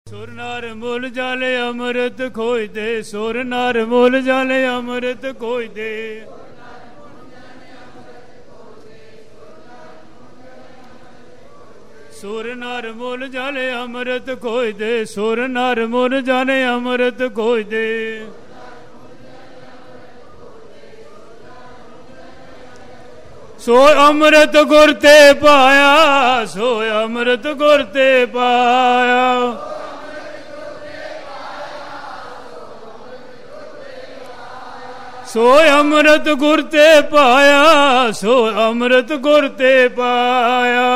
ਸੁਰ ਨਰ ਮੁਲ ਜਾਲੇ ਅੰਮ੍ਰਿਤ ਖੋਜਦੇ, ਸੁਰ ਨਰ ਮੁਲ ਜਾਲੇ ਅੰਮ੍ਰਿਤ ਖੋਜਦੇ। ਸੁਰ ਨਰ ਮੁਲ ਜਾਲੇ ਅੰਮ੍ਰਿਤ ਖੋਜਦੇ, ਸੁਰ ਨਰ ਮੁਲ ਜਾਲੇ ਅੰਮ੍ਰਿਤ ਖੋਜਦੇ। ਸੋ ਅੰਮ੍ਰਿਤ ਗੁਰ ਤੇ ਪਾਇਆ, ਸੋ ਅੰਮ੍ਰਿਤ ਗੁਰ ਤੇ ਪਾਇਆ। ਸੋ ਅੰਮ੍ਰਿਤ ਗੁਰ ਤੇ ਪਾਇਆ, ਸੋ ਅੰਮ੍ਰਿਤ ਗੁਰ ਤੇ ਪਾਇਆ।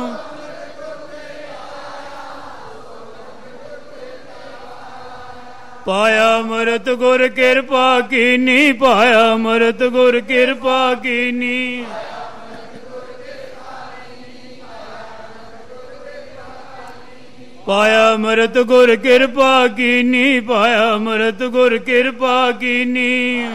ਪਾਇਆ ਅੰਮ੍ਰਿਤ ਗੁਰ ਕਿਰਪਾ ਕੀਨੀ, ਪਾਇਆ ਅੰਮ੍ਰਿਤ ਗੁਰ ਕਿਰਪਾ ਕੀਨੀ। ਪਾਇਆ ਅੰਮ੍ਰਿਤ ਗੁਰ ਕਿਰਪਾ ਕੀਨੀ, ਪਾਇਆ ਅੰਮ੍ਰਿਤ ਗੁਰ ਕਿਰਪਾ ਕੀਨੀ।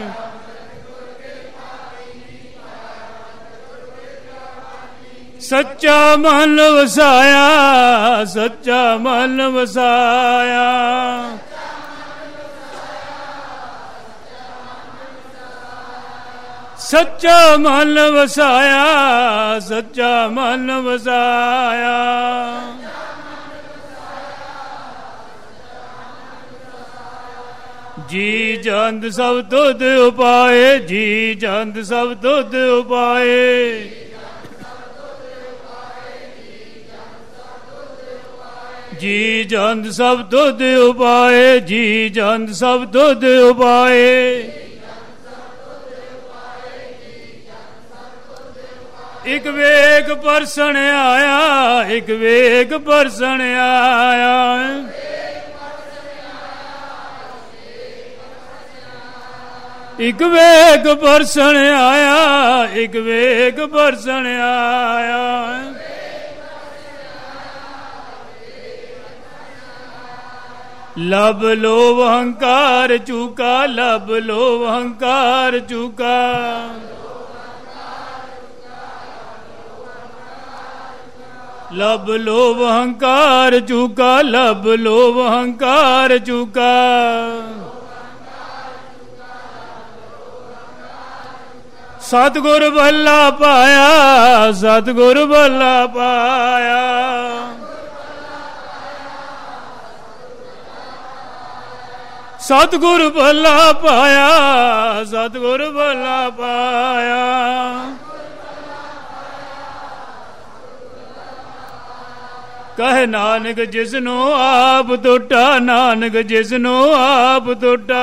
ਸੱਚਾ ਮਨ ਵਸਾਇਆ, ਸੱਚਾ ਮਨ ਵਸਾਇਆ। ਸੱਚਾ ਮਨ ਵਸਾਇਆ, ਸੱਚਾ ਮਨ ਵਸਾਇਆ। ਜੀ ਜੰਦ ਸਭ ਤੁਧ ਉਪਾਏ, ਜੀ ਜੰਦ ਸਭ ਤੁਧ ਉਪਾਏ। ਜੀ ਜੰਦ ਸਭ ਤੁਧ ਉਪਾਏ, ਜੀ ਜੰਦ ਸਭ ਤੁਧ ਉਪਾਏ। ਇਕ ਵੇਗ ਪਰਸਣ ਆਇਆ, ਇਕ ਵੇਗ ਪਰਸਣ ਆਇਆ। ਇਕ ਵੇਗ ਪਰਸਣ ਆਇਆ, ਇਕ ਵੇਗ ਪਰਸਣ ਆਇਆ। ਲਬ ਲੋਭ ਹੰਕਾਰ ਚੂਕਾ, ਲਬ ਲੋਭ ਹੰਕਾਰ ਚੂਕਾ। ਲਬ ਲੋਭ ਹੰਕਾਰ ਚੂਕਾ, ਲਬ ਲੋਭ ਹੰਕਾਰ ਚੂਕਾ। ਸਤਿਗੁਰ ਭਲਾ ਪਾਇਆ, ਸਤਿਗੁਰ ਭਲਾ ਪਾਇਆ। ਸਤਿਗੁਰ ਭਲਾ ਪਾਇਆ, ਸਤਿਗੁਰ ਭਲਾ ਪਾਇਆ। ਕਹੇ ਨਾਨਕ ਜਿਸਨੂੰ ਆਪ ਟੁੱਟਾ, ਨਾਨਕ ਜਿਸਨੂੰ ਆਪ ਟੁੱਟਾ।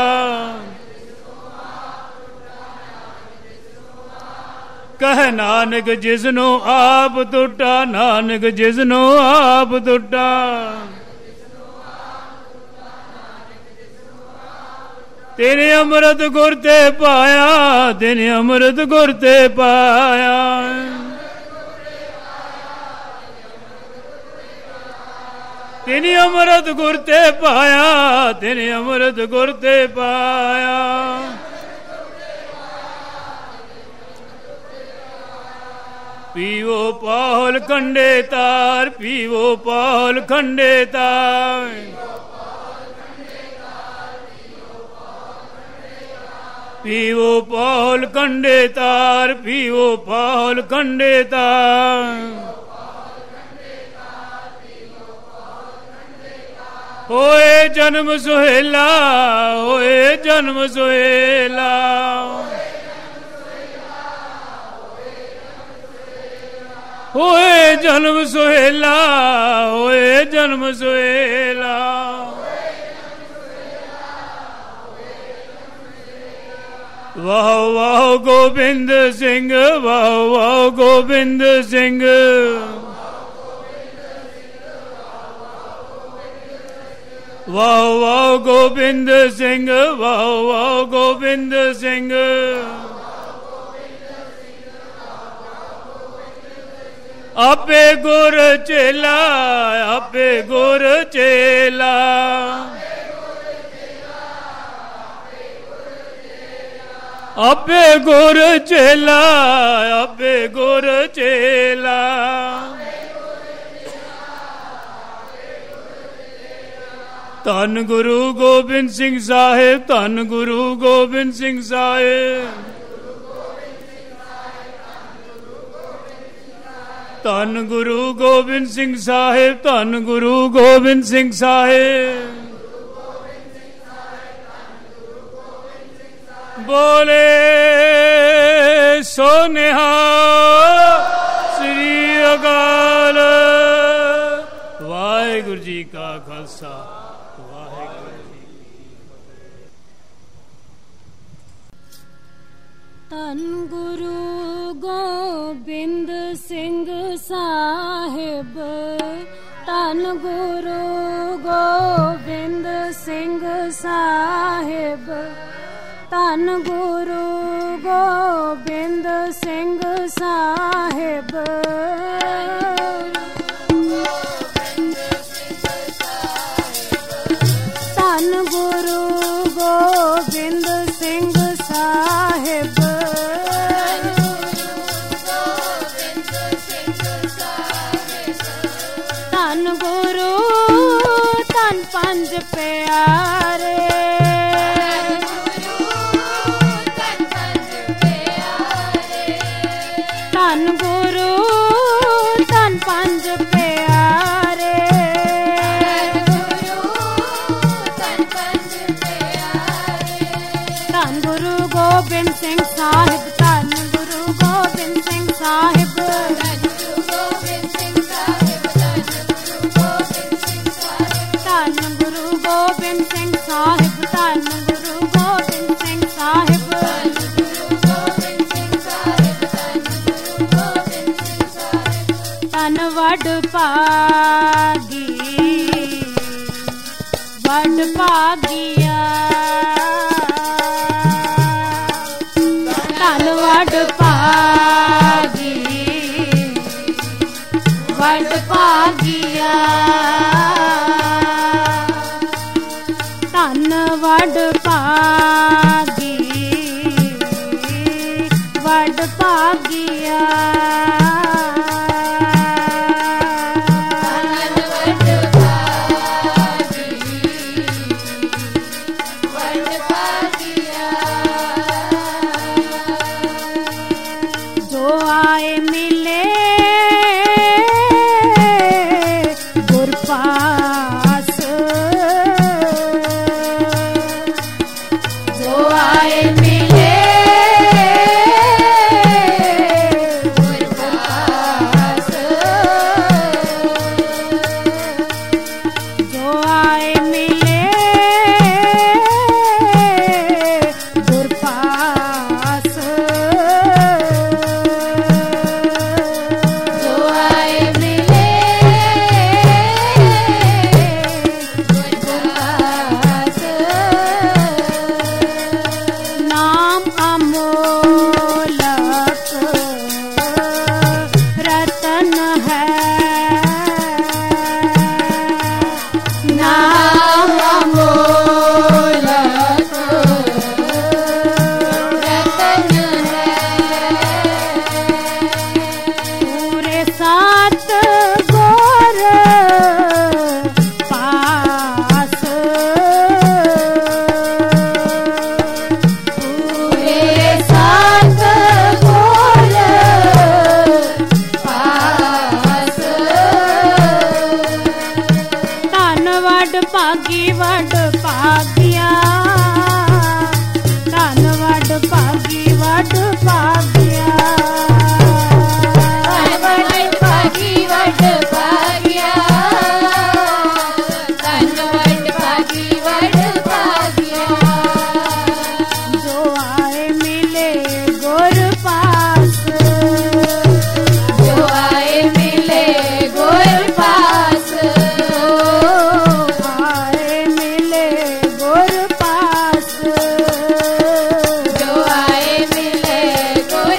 ਕਹੇ ਨਾਨਕ ਜਿਸਨੂੰ ਆਪ ਟੁੱਟਾ, ਨਾਨਕ ਜਿਸਨੂੰ ਆਪ ਟੁੱਟਾ। ਤੇਰੇ ਅੰਮ੍ਰਿਤ ਗੁਰ ਤੇ ਪਾਇਆ, ਤੇਰੇ ਅੰਮ੍ਰਿਤ ਗੁਰ ਤੇ ਪਾਇਆ। ਤੇਰੇ ਅੰਮ੍ਰਿਤ ਗੁਰ ਤੇ ਪਾਇਆ, ਤੇਰੇ ਅੰਮ੍ਰਿਤ ਗੁਰ ਤੇ ਪਾਇਆ। ਪੀਵੋ ਪਾਹੁਲ ਖੰਡੇ ਤਾਰ, ਪੀਵੋ ਪਾਹੁਲ ਖੰਡੇ ਤਾਰ। ਪੀਵੋ ਪਾਹੁਲ ਖੰਡੇ ਤਾਰ, ਪੀਵੋ ਪਾਹੁਲ ਖੰਡੇ ਤਾਰ। ਹੋਏ ਜਨਮ ਸੁਹੇਲਾ, ਹੋਏ ਜਨਮ ਸੁਹੇਲਾ। ਹੋਏ ਜਨਮ ਸੁਹੇਲਾ, ਹੋਏ ਜਨਮ ਸੁਹੇਲਾ। ਵਾਹ ਵਾਹ ਗੋਬਿੰਦ ਸਿੰਘ, ਵਾਹ ਵਾਹ ਗੋਬਿੰਦ ਸਿੰਘ। ਵਾਹ ਵਾਹ ਗੋਬਿੰਦ ਸਿੰਘ, ਵਾਹ ਵਾਹ ਗੋਬਿੰਦ ਸਿੰਘ। ਆਪੇ ਗੁਰ ਚੇਲਾ, ਆਪੇ ਗੁਰ ਚੇਲਾ। ਆਪੇ ਗੁਰ ਚੇਲਾ, ਆਪੇ ਗੁਰ ਚੇਲਾ। ਧੰਨ ਗੁਰੂ ਗੋਬਿੰਦ ਸਿੰਘ ਸਾਹਿਬ, ਧੰਨ ਗੁਰੂ ਗੋਬਿੰਦ ਸਿੰਘ ਸਾਹਿਬ, ਧੰਨ ਗੁਰੂ ਗੋਬਿੰਦ ਸਿੰਘ ਸਾਹਿਬ, ਧੰਨ ਗੁਰੂ ਗੋਬਿੰਦ ਸਿੰਘ ਸਾਹਿਬ। ਬੋਲੇ ਸੋ ਨਿਹਾਲ, ਸ੍ਰੀ ਅਕਾਲ। ਵਾਹਿਗੁਰੂ ਜੀ ਕਾ ਖਾਲਸਾ, ਵਾਹਿਗੁਰੂ ਜੀ ਕੀ ਫਤਿਹ। ਧੰਨ ਗੁਰੂ ਗੋਬਿੰਦ ਸਿੰਘ ਸਾਹਿਬ, ਧੰਨ ਗੁਰੂ ਗੋਬਿੰਦ ਸਿੰਘ ਸਾਹਿਬ, ਧੰਨ ਗੁਰੂ ਗੋਬਿੰਦ ਸਿੰਘ ਸਾਹਿਬ। ਧੰਨ ਗੁਰੂ ਗੋਬਿੰਦ ਸਿੰਘ ਸਾਹਿਬ, ਧੰਨ ਗੁਰੂ ਧੰਨ ਪੰਜ ਪਿਆਰੇ, ਧੰਨ ਗੁਰੂ ਧੰਨ ਪੰਜ ਪਿਆਰੇ, ਧੰਨ ਗੁਰੂ ਗੋਬਿੰਦ ਸਿੰਘ ਸਾਹਿਬ, ਧੰਨ ਗੁਰੂ ਗੋਬਿੰਦ ਸਿੰਘ ਸਾਹਿਬ, ਧੰਨ ਗੁਰੂ ਗੋਬਿੰਦ ਸਿੰਘ ਸਾਹਿਬ, ਧੰਨ ਗੁਰੂ ਗੋਬਿੰਦ ਸਿੰਘ ਸਾਹਿਬ, ਧੰਨ ਵਡ ਭਾਗੀ, ਵਡ ਭਾਗੀਆ, ਧੰਨ ਵਡ ਭਾਗੀ, ਵਡ ਭਾਗੀਆ, ਧੰਨ ਵਡ ਭਾਗੀ, ਵਡ ਭਾਗੀਆ। ਜੋ ਆਏ ਮਿਲੇ ਗੁਰ ਪਾਸ, ਜੋ ਆਏ ਮਿਲੇ ਗੁਰ ਪਾਸ, ਜੋ ਆਏ ਮਿਲੇ ਗੁਰ ਪਾਸ, ਜੋ ਆਏ ਮਿਲੇ ਗੁਰ ਪਾਸ। ਨਾਮ ਅਮੋਲਕ ਰਤਨ ਹੈ, ਨਾਮ ਅਮੋਲਕ ਰਤਨ ਹੈ, ਪੂਰੇ ਸਤ ਗੁਰ ਪਾਸ, ਪੂਰੇ ਸਤ ਗੁਰ ਪਾਸ। ਧੰਨ ਵਡ ਭਾਗੀ, ਵਡ ਭਾਗੀਆ, ਧੰਨ ਵਡ ਭਾਗੀ, ਵਡ ਭਾਗੀਆ, ਧੰਨ ਵਡ ਭਾਗੀ, ਵਡ ਭਾਗੀਆ, ਧੰਨ ਵਡ ਭਾਗੀ, ਵਡ ਭਾਗੀਆ। ਜੋ ਆਏ ਮਿਲੇ ਗੁਰ ਪਾਸ, ਜੋ ਆਏ ਮਿਲੇ ਗੁਰ ਪਾਸ, ਜੋ ਆਏ ਮਿਲੇ ਗੁਰ ਪਾਸ, ਜੋ ਆਏ ਮਿਲੇ ਗੁਰ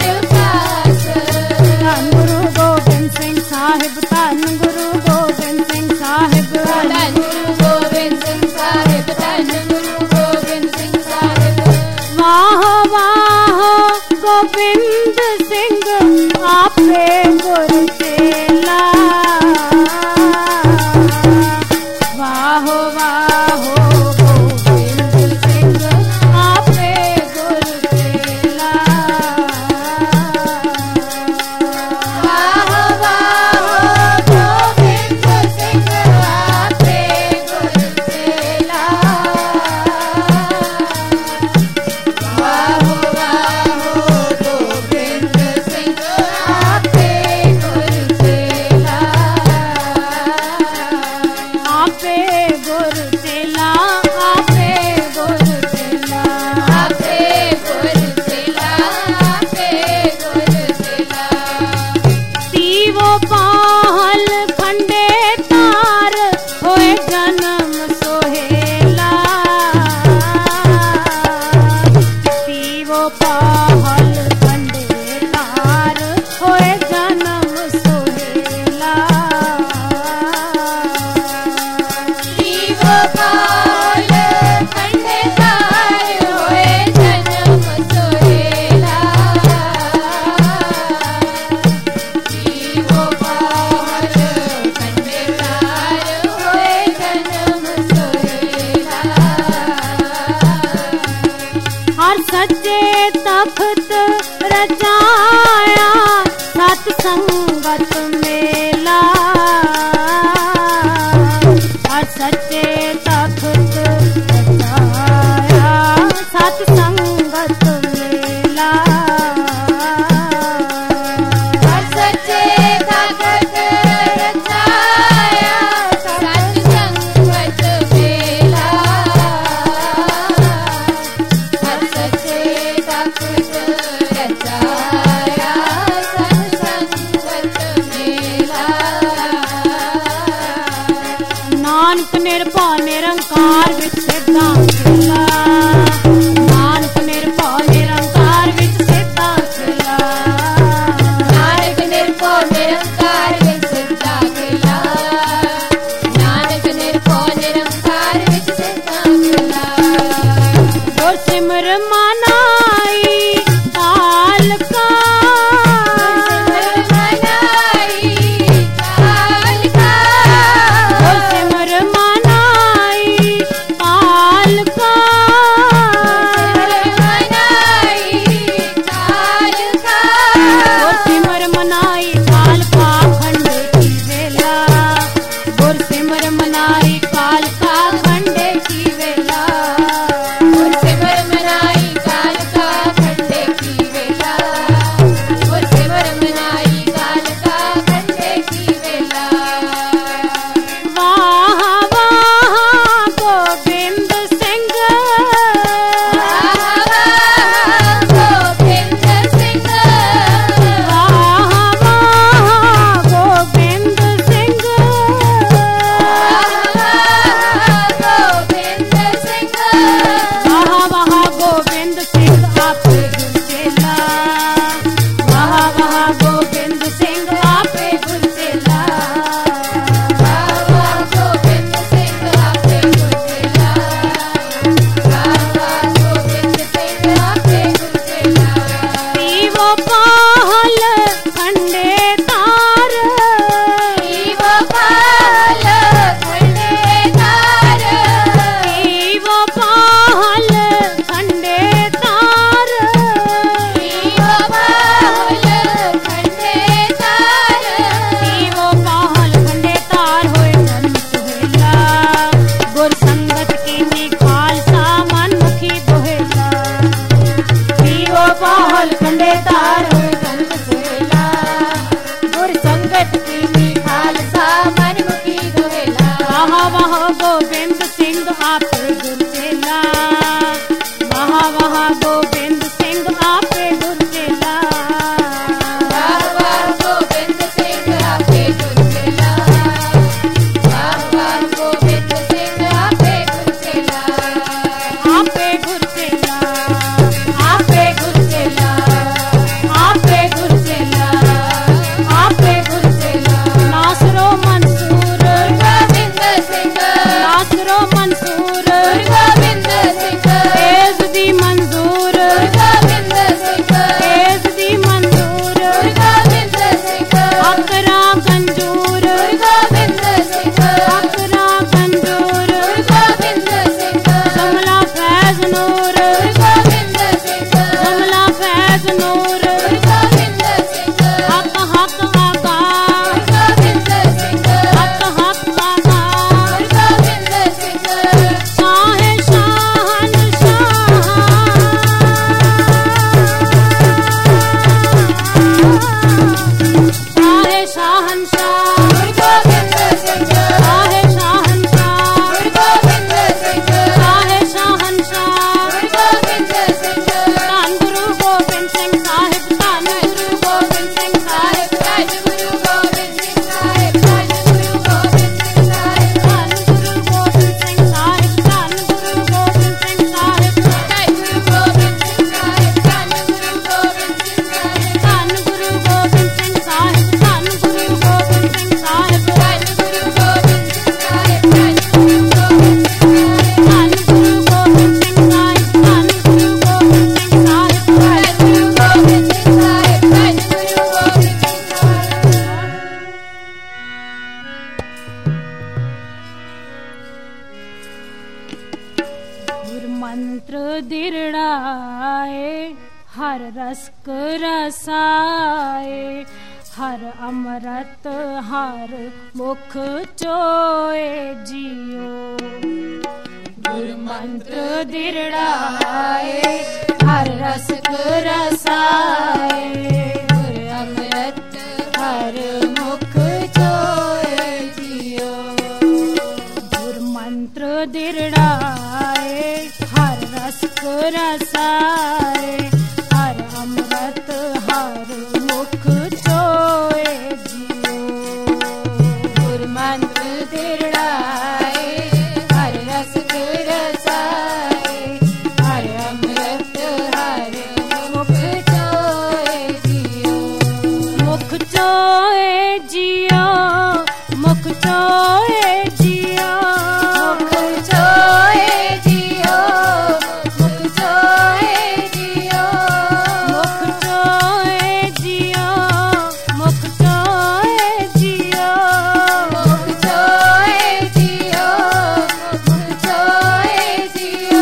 संगत मेला और सच्चे तख्त रचाया सत संगत मेला और सच्चे तख्त रचाया सत संगत मेला और सच्चे तख्त रचाया नानक निर्भय निरंकार विच सिद्धां खेला नानक निर्भय निरंकार विच सिद्धां खेला नानक निर्भय निरंकार विच सिद्धां खेला नानक निर्भय निरंकार विच सिद्धां खेला गुर सिमर मनाई काल का गोविंद सिंह आपे गुर चेला वहा वहा गोविंद सिंह आपे गुर चेला वाह वाह गोविंद सिंह आपे गुर चेला वाह वाह गोविंद सिंह आपे गुर चेला आपे गुर चेला आपे गुर चेला आपे गुर चेला आपे गुर चेला नासरो मंसूर गोविंद सिंह नासरो मंसूर गोविंद सिंह तेज दी मंजूर गोविंद सिंह तेज दी मंजूर गोविंद सिंह अकरा कंजूर गोविंद सिंह अकरा कंजूर गोविंद सिंह कमला फैज नूर गोविंद सिंह कमला फैज नूर गोविंद सिंह हक हक आका गोविंद सिंह हक हक आका गोविंद सिंह शाह शाहन शाह शाह शाहन शाह गोविंद सिंह शाह शाहन शाह गोविंद सिंह शाह शाहन शाह गोविंद सिंह धन गुरु गोबिंद सिंह साहिब धन गुरु गोबिंद सिंह साहिब धन गुरु गोबिंद सिंह साहिब धन गुरु गोबिंद सिंह साहिब धन गुरु गोबिंद सिंह साहिब धन गुरु गोबिंद सिंह साहिब धन गुरु गोबिंद सिंह साहिब धन गुरु गोबिंद सिंह साहिब धन गुरु गोबिंद सिंह साहिब धन गुरु गोबिंद सिंह साहिब धन गुरु गोबिंद सिंह साहिब धन गुरु गोबिंद सिंह साहिब धन गुरु गोबिंद सिंह साहिब धन गुरु गोबिंद सिंह साहिब धन गुरु गोबिंद सिंह साहिब धन गुरु गोबिंद सिंह गुर मंत्र दिरड़ाए हर रसक रसाए हर अमृत हर मुख चोए जियो गुर मंत्र दृढ़ाए हर रस रसाए गुर अमृत हर मुख चोए जियो गुर मंत्र दृढ़ाए हर रस रसाए हर अमृत हर मुख चोए जियो गुर मंत्र दृढ़ाए हर रस रसाए हर अमृत हर मुख चोए जियो मुख चोए जियो मुख चोए जियो मुख चोए जियो मुख चोए जियो मुख चोए जियो मुख चोए जियो मुख चोए जियो मुख चोए जियो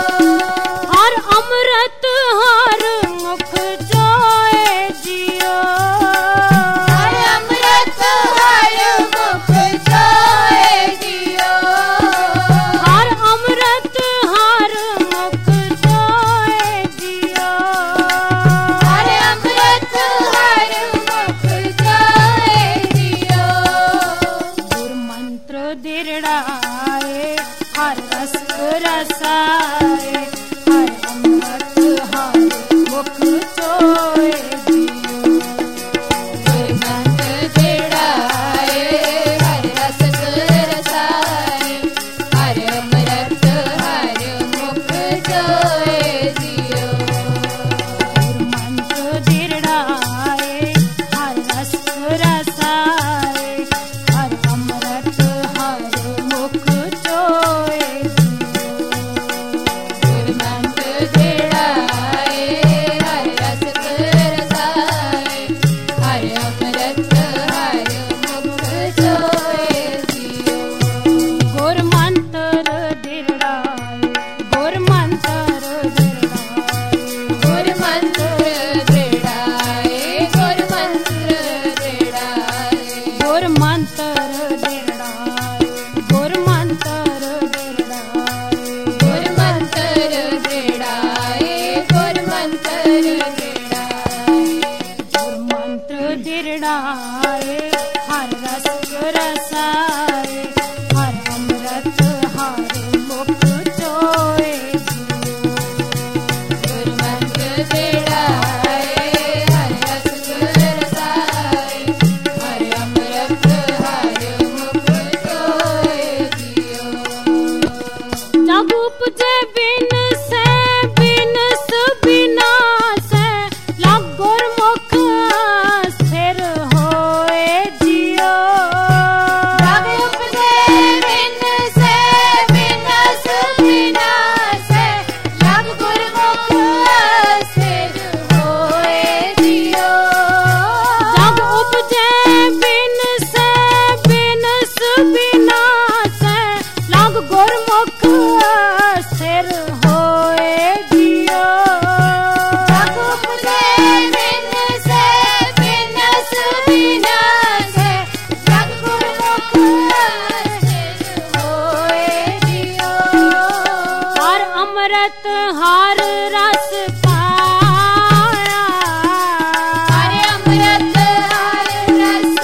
हर अमृत हर मुख चोए जियो हर अमृत हर मुख चोए जियो हर अमृत हर मुख चोए जियो हर अमृत हर मुख चोए जियो गुर मंत्र दृढ़ाए हर रस रसाए हर अमृत हर मुख चोए जियो गुर मंत्र दृढ़ाए हर रस रसाए हर अमृत हर मुख चोए जियो गुर मंत्र दृढ़ाए हर रस रसाए हर अमृत हर मुख चोए जियो गुर मंत्र दृढ़ाए हर रस रसाए हर अमृत हर मुख चोए जियो गुर मंत्र दृढ़ाए गुर मंत्र दृढ़ाए गुर मंत्र दृढ़ाए गुर मंत्र दृढ़ाए गुर मंत्र दृढ़ाए गुर मंत्र दृढ़ाए गुर मंत्र दृढ़ाए गुर मंत्र दृढ़ाए गुर मंत्र दृढ़ाए हर रस रसाए हर अमृत हर मुख चोए जियो गुर मंत्र दृढ़ाए हर रस रसाए हर अमृत हर मुख चोए जियो जग उपजे बिन से बिना से लग गुरमुख स्थिर होए जियो जग उपजे बिन से बिना से लग गुरमुख स्थिर होए जियो जग उपजे बिन से बिना से लग गुरमुख स्थिर होए जियो जग उपजे बिन से बिना से लग गुरमुख स्थिर होए जियो हर अमृत हर रस पाया हर अमृत हर रस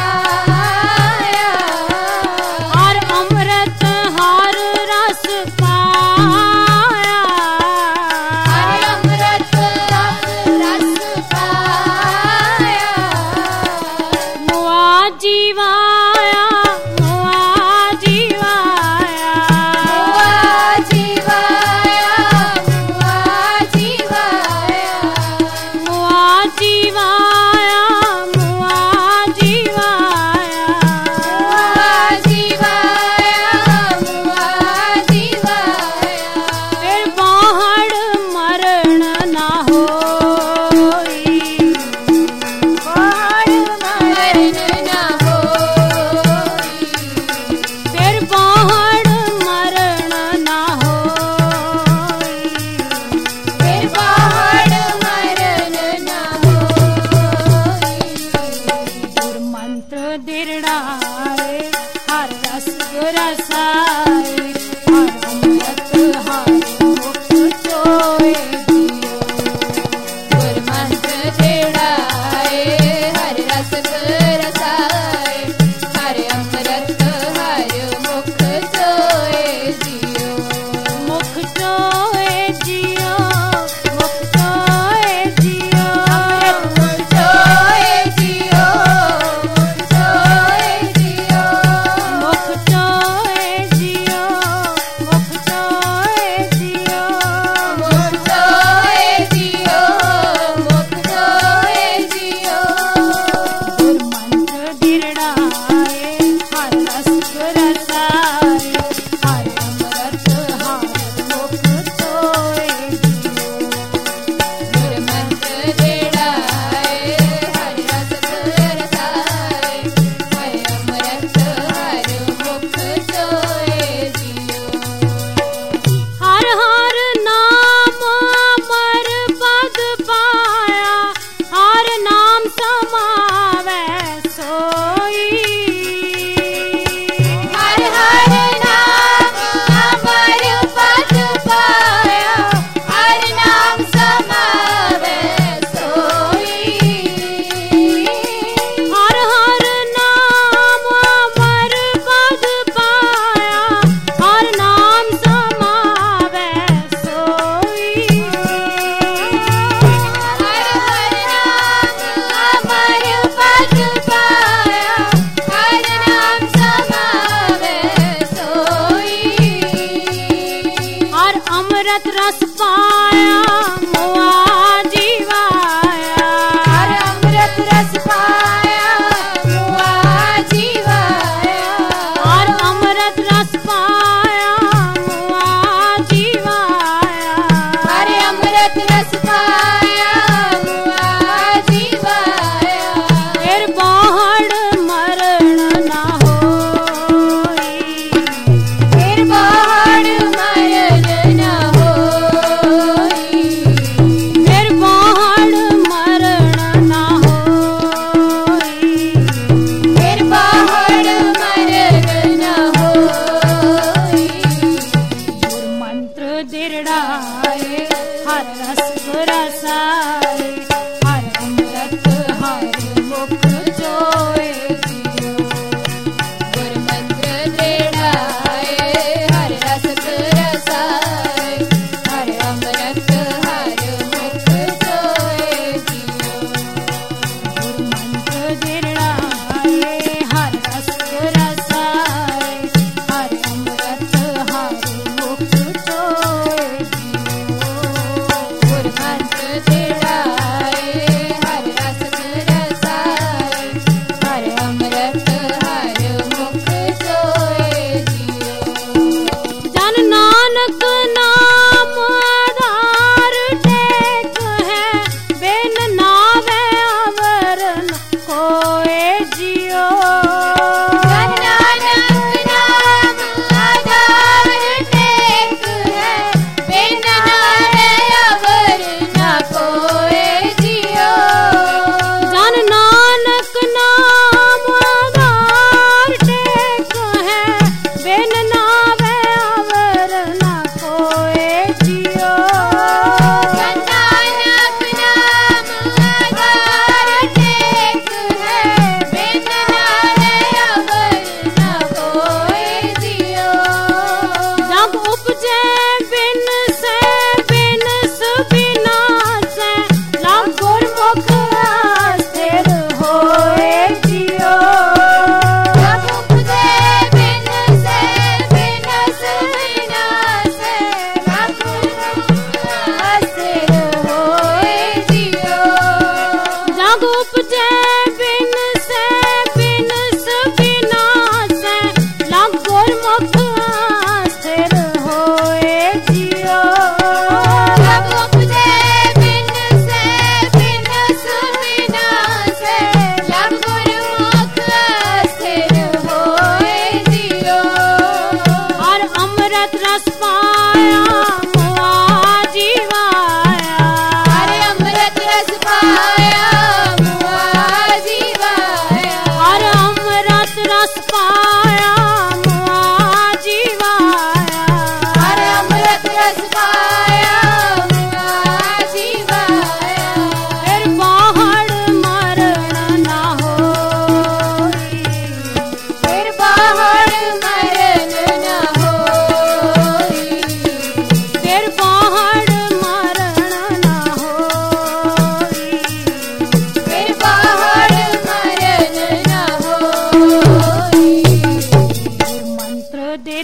पाया हर अमृत हर रस पाया हर अमृत हर रस पाया मुआ जीवाया मुआ जीवाया मुआ जीवाया रसाए हर अमृत हर मुख चोए जियो गुरमंत्र छेड़ाए हर रस रसाए हर अमृत हर मुख चोए जियो मुख चोए जियो मुख चोए जियो अमृत चोए जियो मुख चोए जियो मुख चोए जियो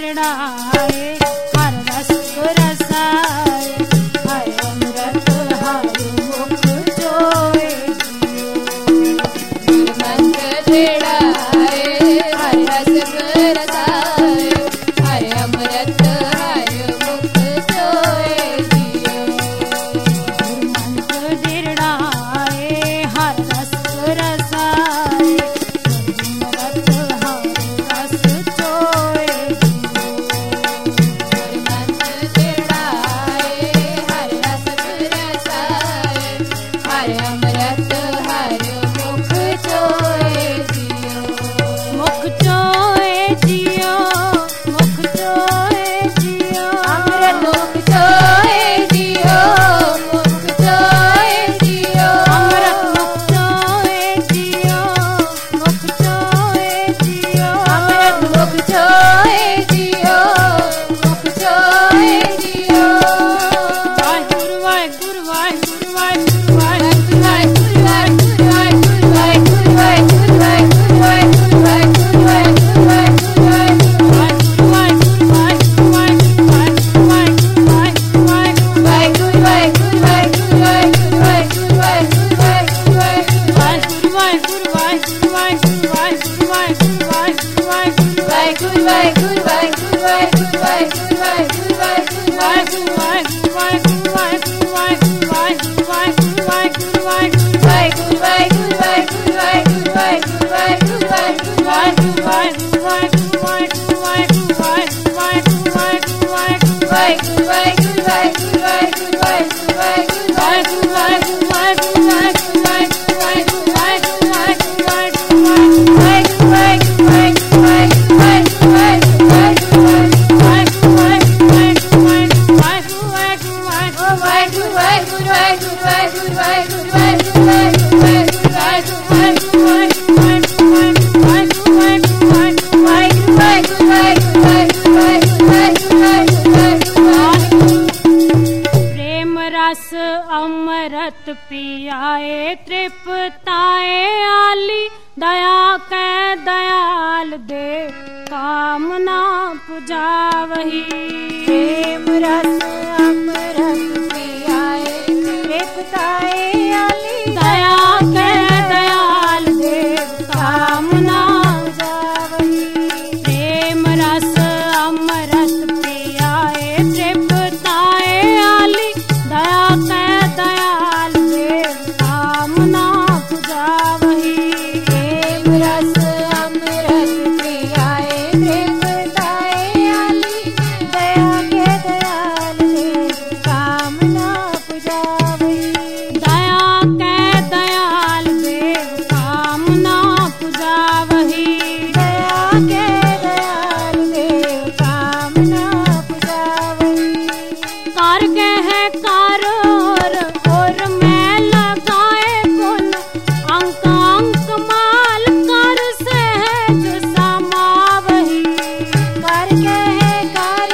दिरड़ाए हर रस रसाए हर अमृत हर मुख जोए मंत्र दिरड़ाए हर रस रसाए हर अमृत हर मुख जोए मंत्र दिरड़ाए हर रस रसाए अमृत हर रस जोए मंत्र दिरड़ाए हर रस रसाए हर अमृत हर मुख जोए मुख जोए जियो मुख जोए जियो अमृत मुख जोए जियो मुख जोए जियो अमृत मुख जोए जियो मुख जोए जियो अमृत मुख जोए जियो मुख जोए जियो वाहिगुरु वाहिगुरु वाहिगुरु वाहिगुरु प्रेम रस अमृत पियाए तृप्ताए आली दया कै दयाल दे कामना पुजावही प्रेम रस अमृत पियाए तृप्ताए आली दया कै दयाल दे कामना पुजावही प्रेम रस अमृत पियाए तृप्ताए आली दया कै दयाल दे कामना पुजावही प्रेम रस अमृत पियाए तृप्ताए आली दया के दयाल दे कामना पुजावही दया कै दयाल देव कामना पुजावही दया के दयाल दे कामना पुजावही कर कह कर और मैं लगाए पुन अंक अंक माल कर सहज समावही कर के कर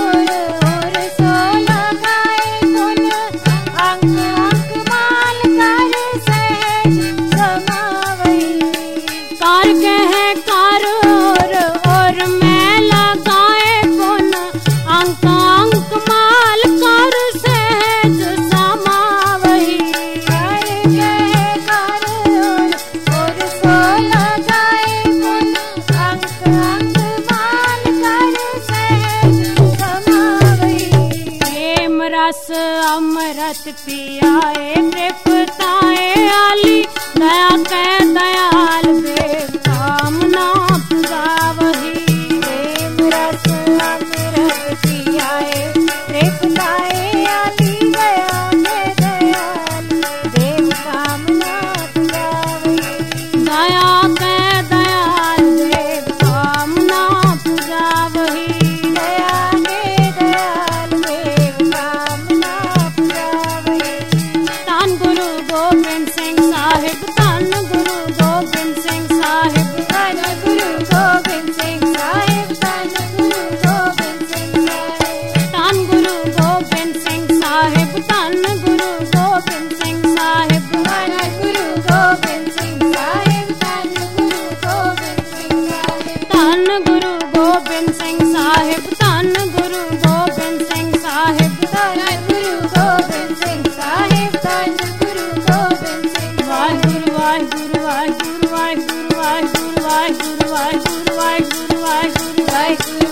और सो लगाए गुण अंक अंक माल कर सहज समावही कर कह कर और मैं लगाए पुन अंक अंक माल कर सहज समावही कर के कर और सो लगाए गुण अंक अंक माल कर सहज समावही प्रेम रस अमृत पियाए तृप्ताए आली दया कै दयाल दे कामना पुजावही प्रेम रस अमृत पियाए तृप्ताए आली दया के दयाल देव कामना पुजावही दया कै दयाल दे कामना पुजावही दया के दयाल देव कामना पुजावही धन गुरु गोबिंद सिंह साहिब धन गुरु गोबिंद सिंह साहिब धन गुरु गोबिंद सिंह साहिब धन गुरु गोबिंद सिंह साहिब धन गुरु गोबिंद सिंह साहिब धन गुरु गोबिंद सिंह साहिब धन गुरु गोबिंद सिंह साहिब धन गुरु गोबिंद सिंह साहिब धन गुरु गोबिंद सिंह साहिब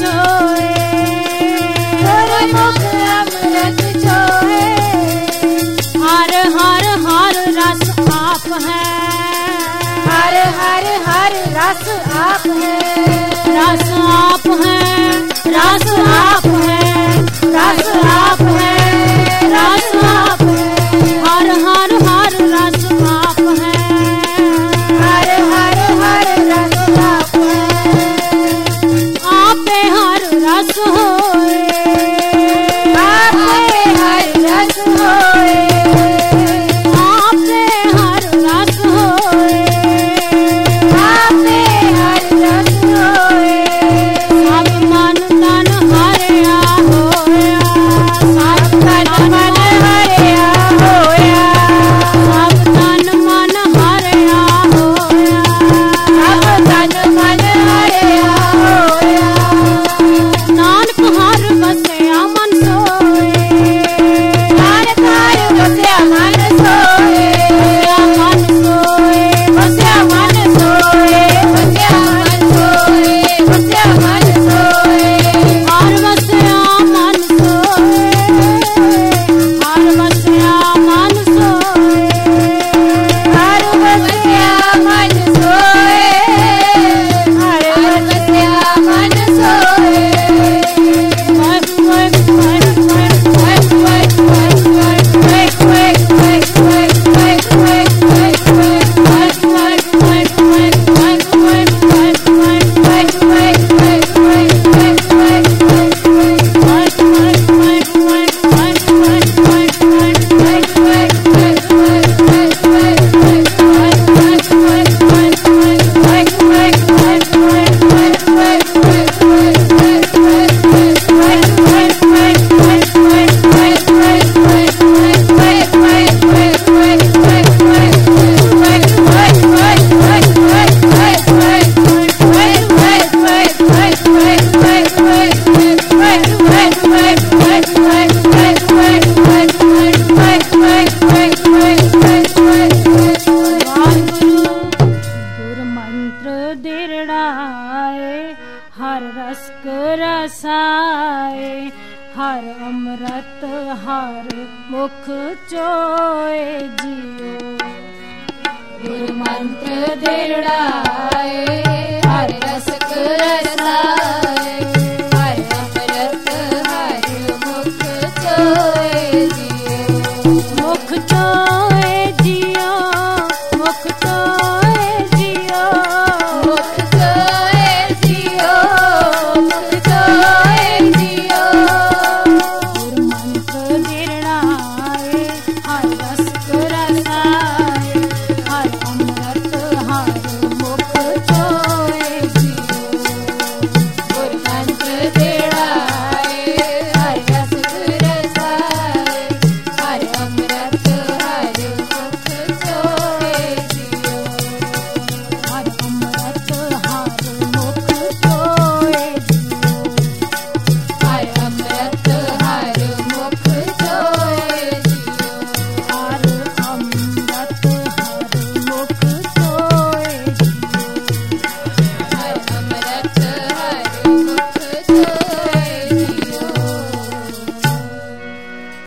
चोए गुरमुख अमृत चोए हर हर हर रस आप है हर हर हर रस आप है रस आप है रस आप है रस आप है रस आप है हर हर हर रस आप है हर हर हर रस आप है आपे हर रस होए आपे हर रस होए आपे हर रस होए आपे हर रस होए सब मन तन हरिया होया सब तन मन हरिया होया सब तन मन हरिया होया सब तन मन हरिया होया नानक हर बसिया मन सोए नानक हर बसिया मन सोए बसिया मन सोए बसिया मन सोए बसिया मन सोए बसिया मन सोए हर बसिया मन सोए हर बसिया मन सोए हर बसिया मन सोए हर बसिया हर रस रसाए हर अमृत हर मुख चोए जियो गुरु मंत्र दृढ़ाए हर रस रसाए